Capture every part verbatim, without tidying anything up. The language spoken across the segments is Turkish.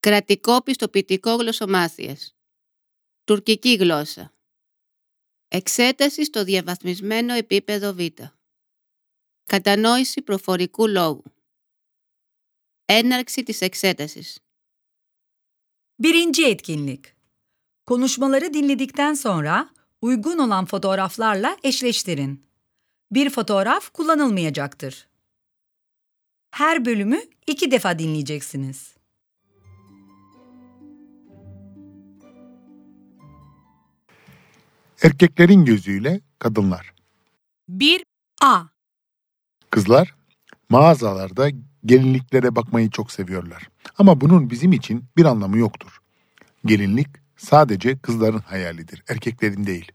Κρατικό πιστοποιητικό γλωσσομάθειας. Τουρκική γλώσσα. Εξέταση στο διαβαθμισμένο επίπεδο Β. Κατανόηση προφορικού λόγου. Έναρξη της εξέτασης. Birinci etkinlik. Konuşmaları dinledikten sonra uygun olan fotoğraflarla eşleştirin. Bir fotoğraf kullanılmayacaktır. Her bölümü iki defa dinleyeceksiniz. Erkeklerin gözüyle kadınlar. bir A. Kızlar mağazalarda gelinliklere bakmayı çok seviyorlar. Ama bunun bizim için bir anlamı yoktur. Gelinlik sadece kızların hayalidir, erkeklerin değil.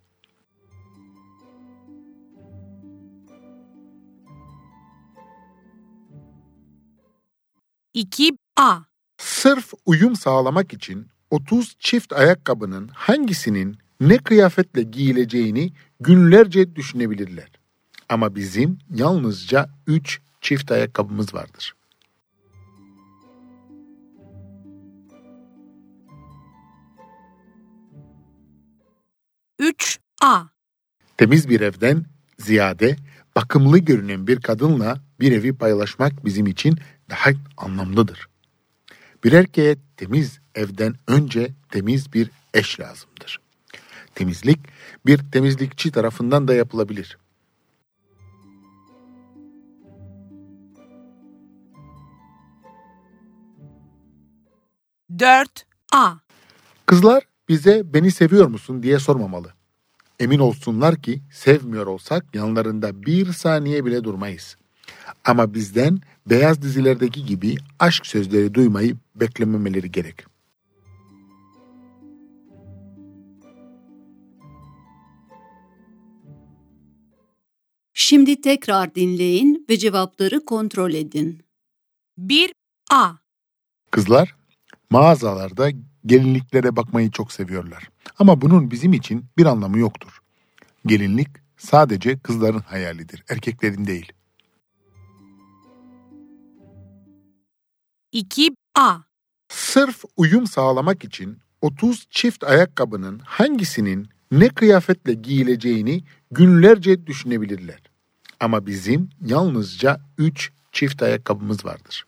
iki A. Sırf uyum sağlamak için otuz çift ayakkabının hangisinin ne kıyafetle giyileceğini günlerce düşünebilirler. Ama bizim yalnızca üç çift ayakkabımız vardır. üç A. Temiz bir evden ziyade bakımlı görünen bir kadınla bir evi paylaşmak bizim için daha anlamlıdır. Bir erkeğe temiz evden önce temiz bir eş lazımdır. Temizlik bir temizlikçi tarafından da yapılabilir. dört A. Kızlar bize beni seviyor musun diye sormamalı. Emin olsunlar ki sevmiyor olsak yanlarında bir saniye bile durmayız. Ama bizden beyaz dizilerdeki gibi aşk sözleri duymayı beklememeleri gerek. Şimdi tekrar dinleyin ve cevapları kontrol edin. bir A. Kızlar mağazalarda gelinliklere bakmayı çok seviyorlar. Ama bunun bizim için bir anlamı yoktur. Gelinlik sadece kızların hayalidir, erkeklerin değil. iki A. Sırf uyum sağlamak için otuz çift ayakkabının hangisinin ne kıyafetle giyileceğini günlerce düşünebilirler. Ama bizim yalnızca üç çift ayakkabımız vardır.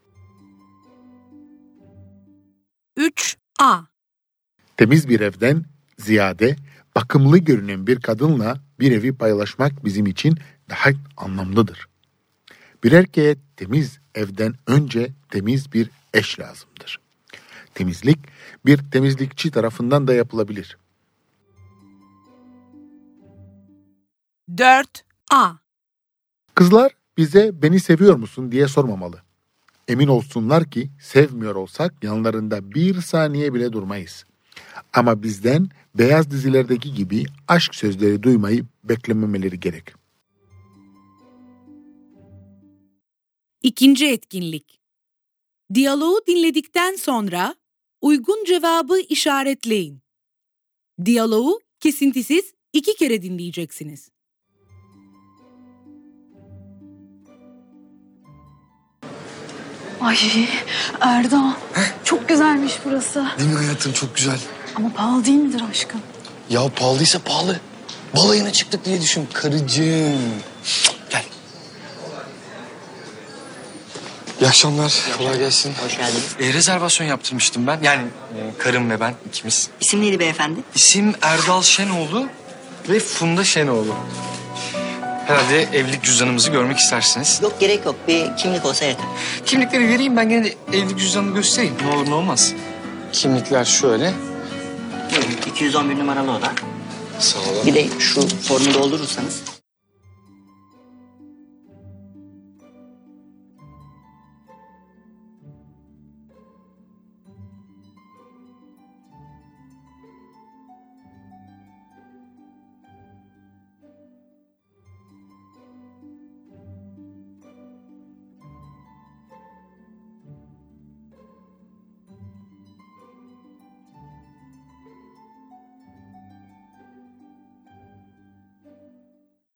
üç A. Temiz bir evden ziyade bakımlı görünen bir kadınla bir evi paylaşmak bizim için daha anlamlıdır. Bir erkeğe temiz evden önce temiz bir eş lazımdır. Temizlik bir temizlikçi tarafından da yapılabilir. dört A. Kızlar bize beni seviyor musun diye sormamalı. Emin olsunlar ki sevmiyor olsak yanlarında bir saniye bile durmayız. Ama bizden beyaz dizilerdeki gibi aşk sözleri duymayı beklememeleri gerek. İkinci etkinlik. Diyaloğu dinledikten sonra uygun cevabı işaretleyin. Diyaloğu kesintisiz iki kere dinleyeceksiniz. Ay Erdal, çok güzelmiş burası. Değil mi hayatım, çok güzel. Ama pahalı değil midir aşkım? Ya pahalıysa pahalı. Balayına çıktık diye düşün karıcığım. Gel. İyi akşamlar. Kolay gelsin. Hoş geldiniz. E, rezervasyon yaptırmıştım ben. Yani e, karım ve ben ikimiz. İsim neydi beyefendi? İsim Erdal Şenoğlu ve Funda Şenoğlu. Herhalde evlilik cüzdanımızı görmek istersiniz. Yok, gerek yok. Bir kimlik olsa yeter. Kimlikleri vereyim, ben gene de evlilik cüzdanımı göstereyim. Ne olur ne olmaz. Kimlikler şöyle. Buyurun, iki yüz on bir numaralı oda. Sağ olun. Bir de şu formu doldurursanız.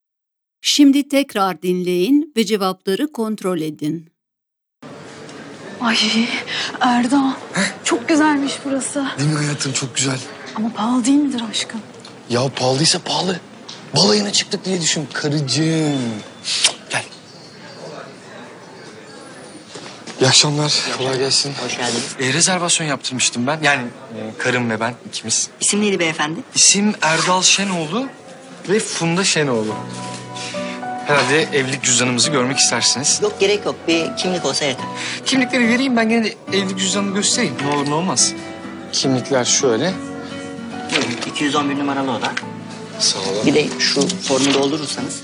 Şimdi tekrar dinleyin ve cevapları kontrol edin. Ay Erdoğan. Çok güzelmiş burası. Değil mi hayatım, çok güzel. Ama pahalı değil midir aşkım? Ya pahalıysa pahalı. Balayına çıktık diye düşün karıcığım. Gel. İyi akşamlar. Kolay gelsin. Hoş geldiniz. E, rezervasyon yaptırmıştım ben. Yani e, karım ve ben ikimiz. İsim neydi beyefendi? İsim Erdal Şenoğlu ve Funda Şenoğlu. Herhalde evlilik cüzdanımızı görmek istersiniz. Yok, gerek yok. Bir kimlik olsa yeter. Kimlikleri vereyim, ben gene de evlilik cüzdanını göstereyim. Ne olur ne olmaz. Kimlikler şöyle. Buyurun, iki yüz on bir numaralı oda. Sağ olun. Bir de şu formu doldurursanız.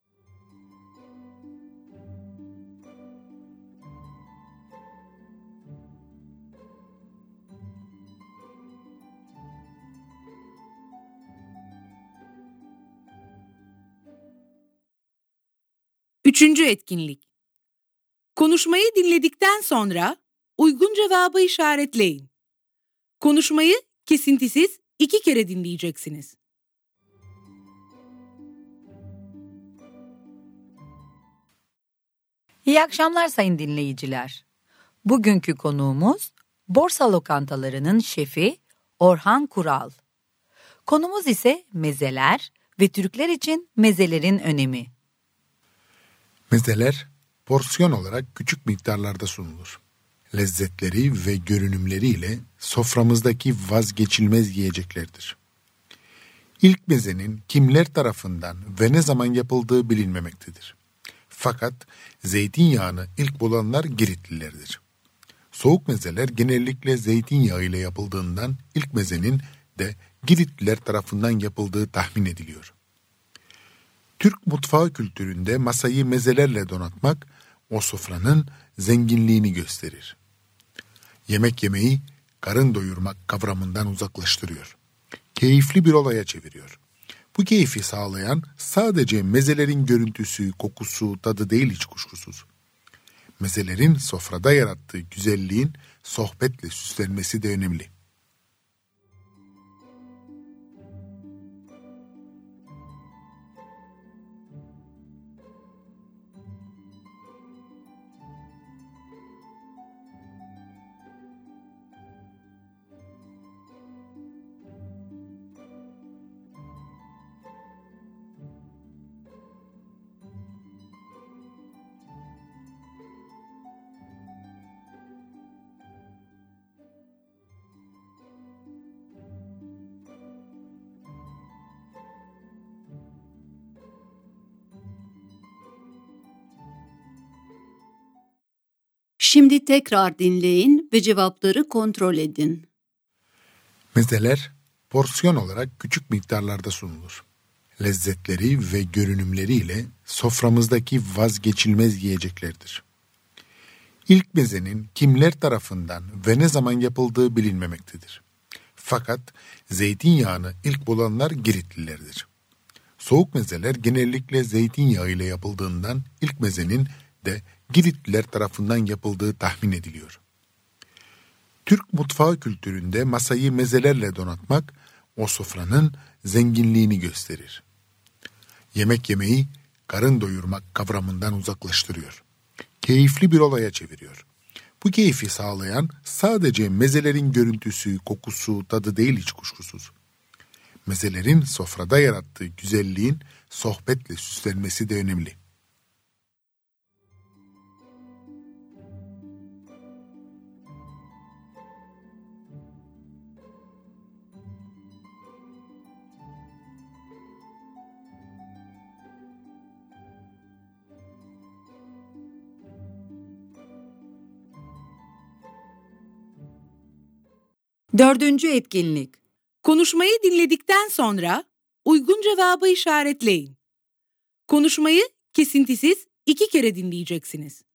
Üçüncü etkinlik. Konuşmayı dinledikten sonra uygun cevabı işaretleyin. Konuşmayı kesintisiz iki kere dinleyeceksiniz. İyi akşamlar sayın dinleyiciler. Bugünkü konuğumuz borsa lokantalarının şefi Orhan Kural. Konumuz ise mezeler ve Türkler için mezelerin önemi. Mezeler porsiyon olarak küçük miktarlarda sunulur. Lezzetleri ve görünümleriyle soframızdaki vazgeçilmez yiyeceklerdir. İlk mezenin kimler tarafından ve ne zaman yapıldığı bilinmemektedir. Fakat zeytinyağını ilk bulanlar Giritlilerdir. Soğuk mezeler genellikle zeytinyağı ile yapıldığından ilk mezenin de Giritliler tarafından yapıldığı tahmin ediliyor. Türk mutfağı kültüründe masayı mezelerle donatmak o sofranın zenginliğini gösterir. Yemek yemeyi karın doyurmak kavramından uzaklaştırıyor. Keyifli bir olaya çeviriyor. Bu keyfi sağlayan sadece mezelerin görüntüsü, kokusu, tadı değil hiç kuşkusuz. Mezelerin sofrada yarattığı güzelliğin sohbetle süslenmesi de önemli. Şimdi tekrar dinleyin ve cevapları kontrol edin. Mezeler porsiyon olarak küçük miktarlarda sunulur. Lezzetleri ve görünümleriyle soframızdaki vazgeçilmez yiyeceklerdir. İlk mezenin kimler tarafından ve ne zaman yapıldığı bilinmemektedir. Fakat zeytinyağını ilk bulanlar Giritlilerdir. Soğuk mezeler genellikle zeytinyağı ile yapıldığından ilk mezenin de Giritliler tarafından yapıldığı tahmin ediliyor. Türk mutfağı kültüründe masayı mezelerle donatmak o sofranın zenginliğini gösterir. Yemek yemeyi karın doyurmak kavramından uzaklaştırıyor. Keyifli bir olaya çeviriyor. Bu keyfi sağlayan sadece mezelerin görüntüsü, kokusu, tadı değil hiç kuşkusuz. Mezelerin sofrada yarattığı güzelliğin sohbetle süslenmesi de önemli. Dördüncü etkinlik. Konuşmayı dinledikten sonra uygun cevabı işaretleyin. Konuşmayı kesintisiz iki kere dinleyeceksiniz.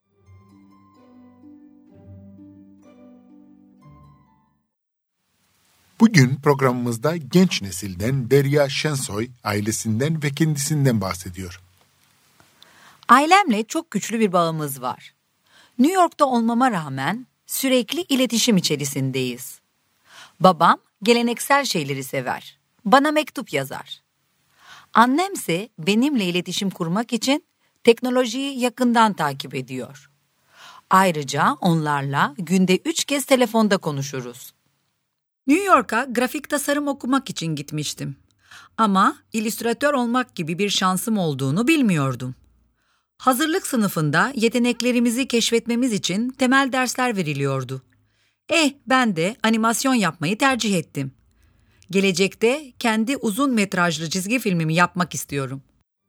Bugün programımızda genç nesilden Derya Şensoy ailesinden ve kendisinden bahsediyor. Ailemle çok güçlü bir bağımız var. New York'ta olmama rağmen sürekli iletişim içerisindeyiz. Babam geleneksel şeyleri sever. Bana mektup yazar. Annemse benimle iletişim kurmak için teknolojiyi yakından takip ediyor. Ayrıca onlarla günde üç kez telefonda konuşuruz. New York'a grafik tasarım okumak için gitmiştim. Ama illüstratör olmak gibi bir şansım olduğunu bilmiyordum. Hazırlık sınıfında yeteneklerimizi keşfetmemiz için temel dersler veriliyordu. Eh, ben de animasyon yapmayı tercih ettim. Gelecekte kendi uzun metrajlı çizgi filmimi yapmak istiyorum.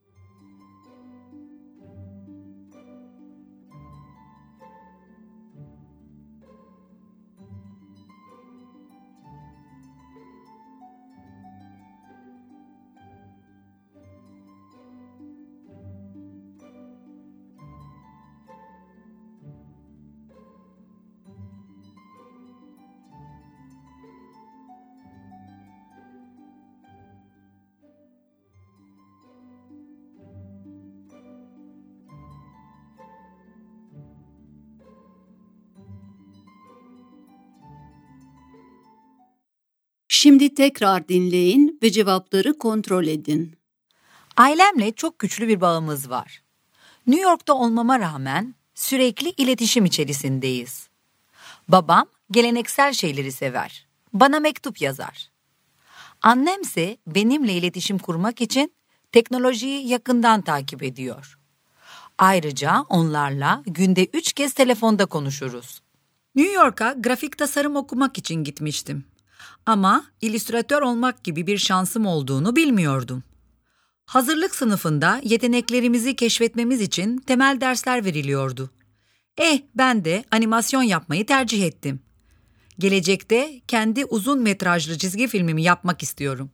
Şimdi tekrar dinleyin ve cevapları kontrol edin. Ailemle çok güçlü bir bağımız var. New York'ta olmama rağmen sürekli iletişim içerisindeyiz. Babam geleneksel şeyleri sever. Bana mektup yazar. Annemse benimle iletişim kurmak için teknolojiyi yakından takip ediyor. Ayrıca onlarla günde üç kez telefonda konuşuruz. New York'a grafik tasarım okumak için gitmiştim. Ama illüstratör olmak gibi bir şansım olduğunu bilmiyordum. Hazırlık sınıfında yeteneklerimizi keşfetmemiz için temel dersler veriliyordu. Eh, ben de animasyon yapmayı tercih ettim. Gelecekte kendi uzun metrajlı çizgi filmimi yapmak istiyorum.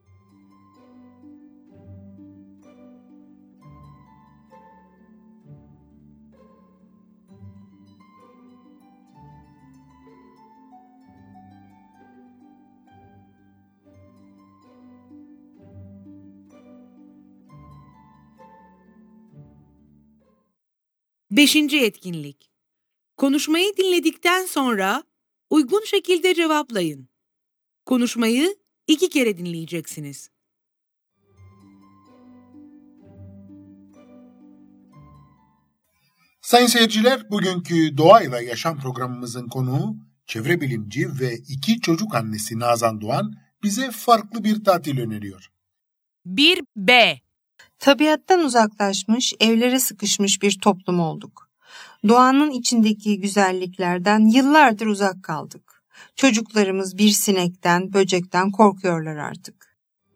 Beşinci etkinlik. Konuşmayı dinledikten sonra uygun şekilde cevaplayın. Konuşmayı iki kere dinleyeceksiniz. Sayın seyirciler, bugünkü Doğayla Yaşam programımızın konuğu çevre bilimci ve iki çocuk annesi Nazan Doğan bize farklı bir tatil öneriyor. bir B. Tabiattan uzaklaşmış, evlere sıkışmış bir toplum olduk. Doğanın içindeki güzelliklerden yıllardır uzak kaldık. Çocuklarımız bir sinekten, böcekten korkuyorlar artık.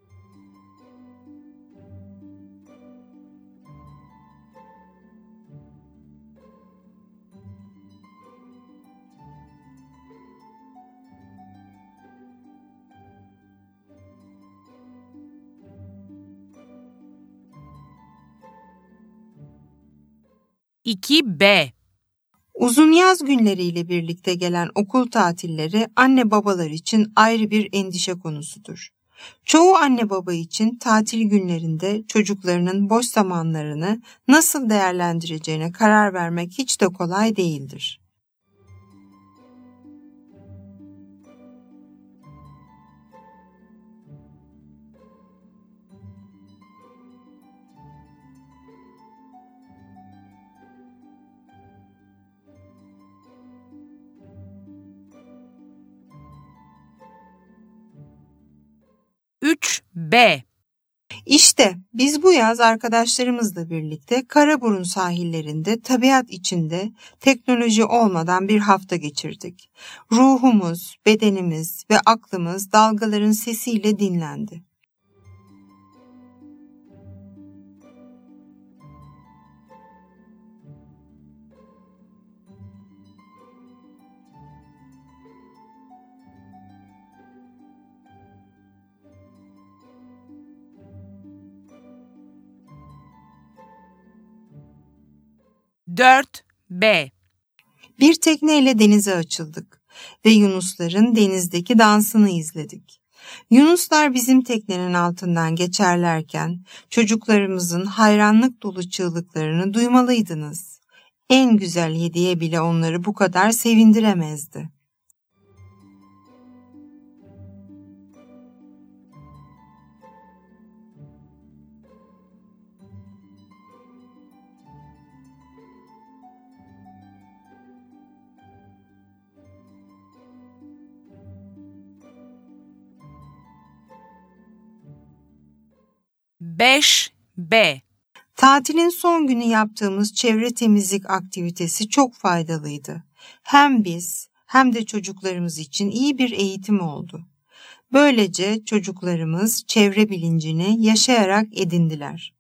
iki B. Uzun yaz günleriyle birlikte gelen okul tatilleri anne babalar için ayrı bir endişe konusudur. Çoğu anne baba için tatil günlerinde çocuklarının boş zamanlarını nasıl değerlendireceğine karar vermek hiç de kolay değildir. üç B. İşte biz bu yaz arkadaşlarımızla birlikte Karaburun sahillerinde tabiat içinde teknoloji olmadan bir hafta geçirdik. Ruhumuz, bedenimiz ve aklımız dalgaların sesiyle dinlendi. dört B. Bir tekneyle denize açıldık ve yunusların denizdeki dansını izledik. Yunuslar bizim teknenin altından geçerlerken çocuklarımızın hayranlık dolu çığlıklarını duymalıydınız. En güzel hediye bile onları bu kadar sevindiremezdi. beş B. Tatilin son günü yaptığımız çevre temizlik aktivitesi çok faydalıydı. Hem biz hem de çocuklarımız için iyi bir eğitim oldu. Böylece çocuklarımız çevre bilincini yaşayarak edindiler.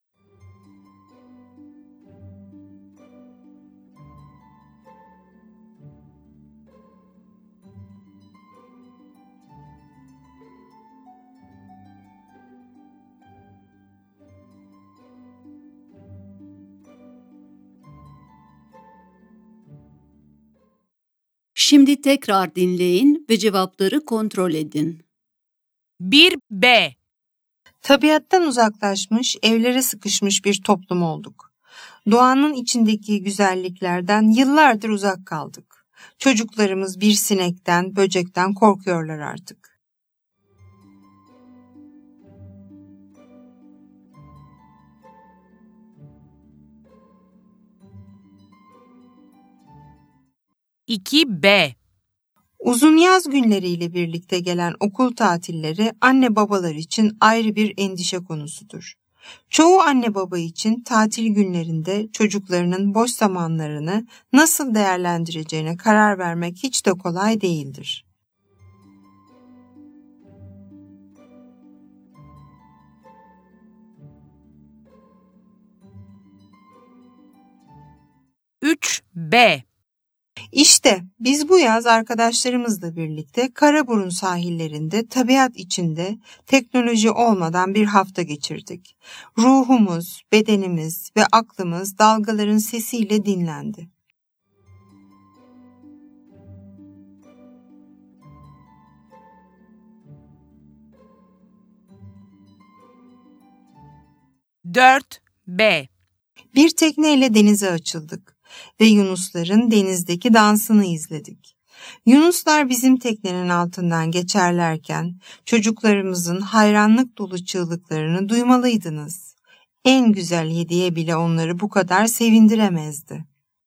Şimdi tekrar dinleyin ve cevapları kontrol edin. bir B. Tabiattan uzaklaşmış, evlere sıkışmış bir toplum olduk. Doğanın içindeki güzelliklerden yıllardır uzak kaldık. Çocuklarımız bir sinekten, böcekten korkuyorlar artık. iki B. Uzun yaz günleriyle birlikte gelen okul tatilleri anne babalar için ayrı bir endişe konusudur. Çoğu anne baba için tatil günlerinde çocuklarının boş zamanlarını nasıl değerlendireceğine karar vermek hiç de kolay değildir. üç B. İşte biz bu yaz arkadaşlarımızla birlikte Karaburun sahillerinde tabiat içinde teknoloji olmadan bir hafta geçirdik. Ruhumuz, bedenimiz ve aklımız dalgaların sesiyle dinlendi. dört B. Bir tekneyle denize açıldık ve yunusların denizdeki dansını izledik. Yunuslar bizim teknenin altından geçerlerken çocuklarımızın hayranlık dolu çığlıklarını duymalıydınız. En güzel hediye bile onları bu kadar sevindiremezdi.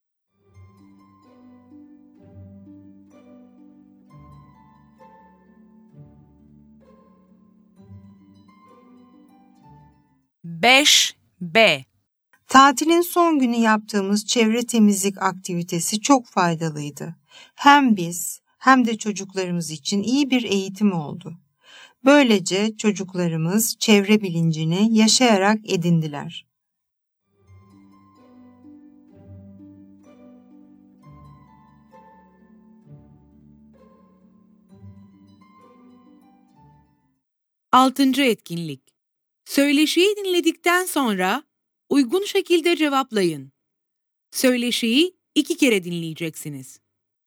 beş B. Tatilin son günü yaptığımız çevre temizlik aktivitesi çok faydalıydı. Hem biz hem de çocuklarımız için iyi bir eğitim oldu. Böylece çocuklarımız çevre bilincini yaşayarak edindiler. Altıncı etkinlik. Söyleşiyi dinledikten sonra uygun şekilde cevaplayın. Söyleşiyi iki kere dinleyeceksiniz.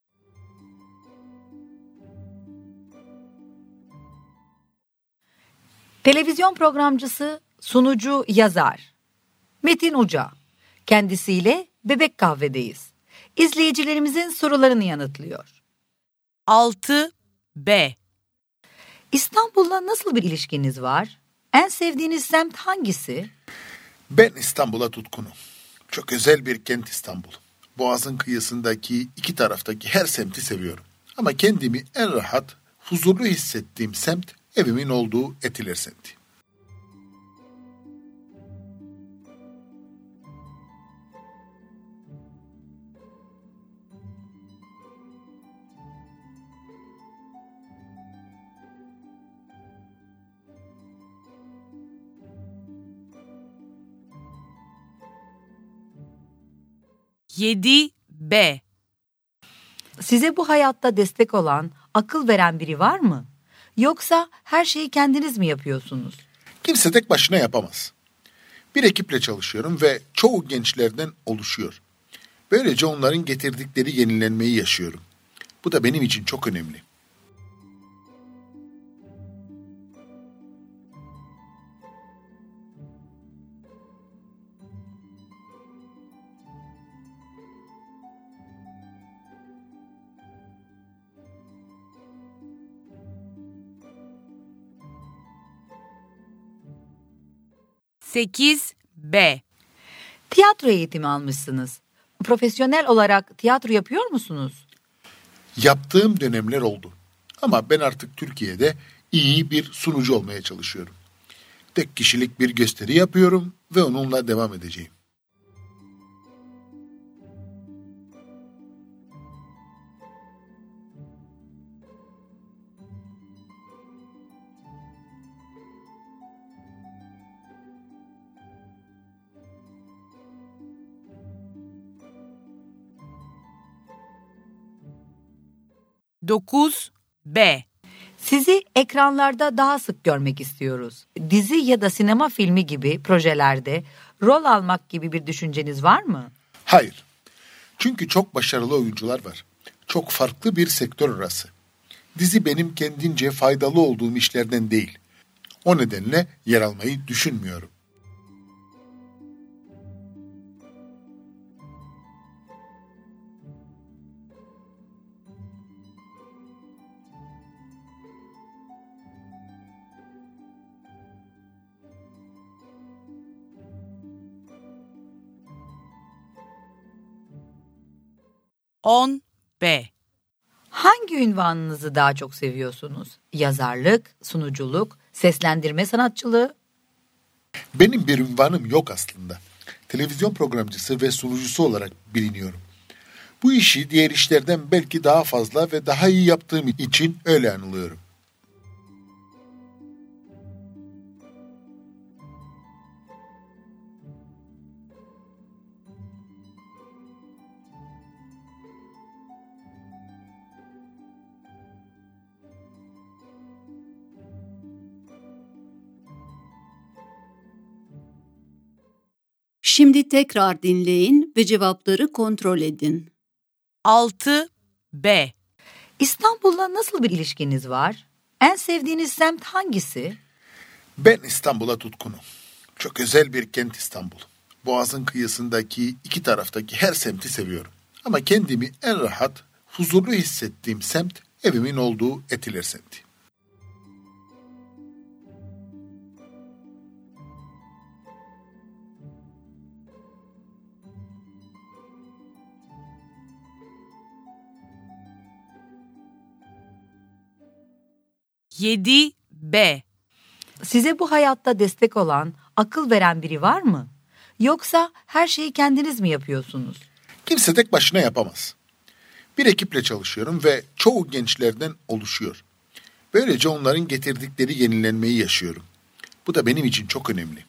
Televizyon programcısı, sunucu, yazar. Metin Uca. Kendisiyle Bebek Kahve'deyiz. İzleyicilerimizin sorularını yanıtlıyor. altı B. İstanbul'la nasıl bir ilişkiniz var? En sevdiğiniz semt hangisi? Ben İstanbul'a tutkunum. Çok özel bir kent İstanbul. Boğaz'ın kıyısındaki iki taraftaki her semti seviyorum. Ama kendimi en rahat, huzurlu hissettiğim semt evimin olduğu Etiler semti. yedi B. Size bu hayatta destek olan, akıl veren biri var mı? Yoksa her şeyi kendiniz mi yapıyorsunuz? Kimse tek başına yapamaz. Bir ekiple çalışıyorum ve çoğu gençlerden oluşuyor. Böylece onların getirdikleri yenilenmeyi yaşıyorum. Bu da benim için çok önemli. sekiz B. Tiyatro eğitimi almışsınız. Profesyonel olarak tiyatro yapıyor musunuz? Yaptığım dönemler oldu. Ama ben artık Türkiye'de iyi bir sunucu olmaya çalışıyorum. Tek kişilik bir gösteri yapıyorum ve onunla devam edeceğim. dokuz B. Sizi ekranlarda daha sık görmek istiyoruz. Dizi ya da sinema filmi gibi projelerde rol almak gibi bir düşünceniz var mı? Hayır. Çünkü çok başarılı oyuncular var. Çok farklı bir sektör orası. Dizi benim kendince faydalı olduğum işlerden değil. O nedenle yer almayı düşünmüyorum. on B. Hangi ünvanınızı daha çok seviyorsunuz? Yazarlık, sunuculuk, seslendirme sanatçılığı? Benim bir ünvanım yok aslında. Televizyon programcısı ve sunucusu olarak biliniyorum. Bu işi diğer işlerden belki daha fazla ve daha iyi yaptığım için öyle anılıyorum. Şimdi tekrar dinleyin ve cevapları kontrol edin. altı B. İstanbul'la nasıl bir ilişkiniz var? En sevdiğiniz semt hangisi? Ben İstanbul'a tutkunum. Çok özel bir kent İstanbul. Boğaz'ın kıyısındaki iki taraftaki her semti seviyorum. Ama kendimi en rahat, huzurlu hissettiğim semt evimin olduğu Etiler semti. yedi B. Size bu hayatta destek olan, akıl veren biri var mı? Yoksa her şeyi kendiniz mi yapıyorsunuz? Kimse tek başına yapamaz. Bir ekiple çalışıyorum ve çoğu gençlerden oluşuyor. Böylece onların getirdikleri yenilenmeyi yaşıyorum. Bu da benim için çok önemli.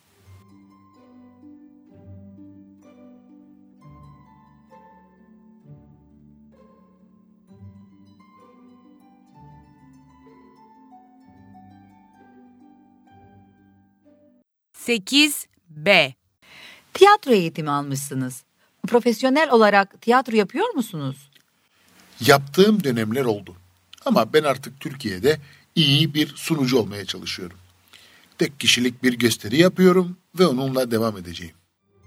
sekiz B. Tiyatro eğitimi almışsınız. Profesyonel olarak tiyatro yapıyor musunuz? Yaptığım dönemler oldu. Ama ben artık Türkiye'de iyi bir sunucu olmaya çalışıyorum. Tek kişilik bir gösteri yapıyorum ve onunla devam edeceğim.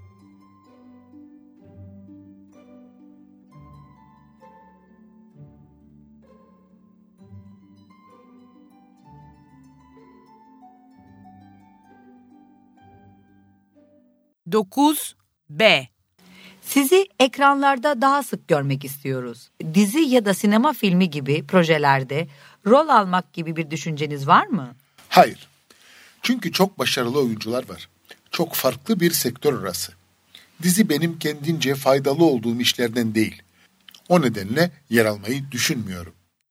dokuz B. Sizi ekranlarda daha sık görmek istiyoruz. Dizi ya da sinema filmi gibi projelerde rol almak gibi bir düşünceniz var mı? Hayır. Çünkü çok başarılı oyuncular var. Çok farklı bir sektör orası. Dizi benim kendince faydalı olduğum işlerden değil. O nedenle yer almayı düşünmüyorum.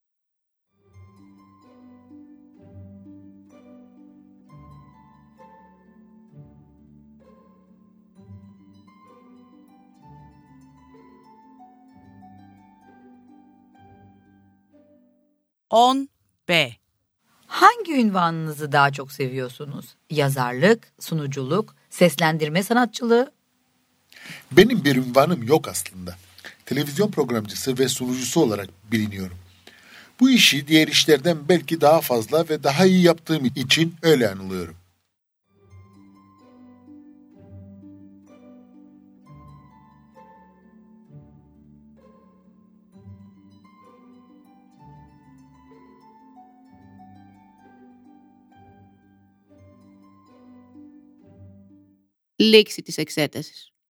on B. Hangi ünvanınızı daha çok seviyorsunuz? Yazarlık, sunuculuk, seslendirme sanatçılığı? Benim bir ünvanım yok aslında. Televizyon programcısı ve sunucusu olarak biliniyorum. Bu işi diğer işlerden belki daha fazla ve daha iyi yaptığım için öyle anılıyorum. Λέξη της εξέτασης.